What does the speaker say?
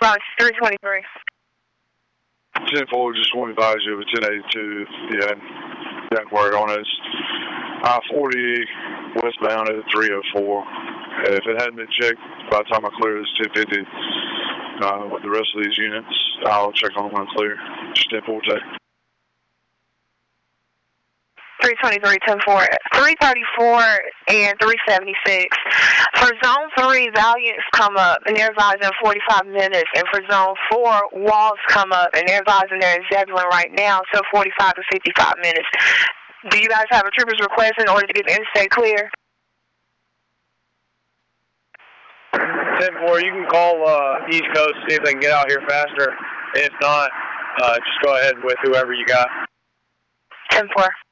Response 323. 10-4, just want to advise you of a 1082 if you had inquiry on it. I-40 westbound at 304. If it hadn't been checked by the time I clear this 1050 with the rest of these units, I'll check on them when I clear. Just 10-4 take. 323, 10-4, 334 and 376. For Zone 3, Valiants come up and they're advising 45 minutes. And for Zone 4, Walls come up and they're advising they're in Zebulon right now, so 45 to 55 minutes. Do you guys have a trooper's request in order to get the interstate clear? 10-4, you can call East Coast, see if they can get out here faster. If not, just go ahead with whoever you got. 10-4.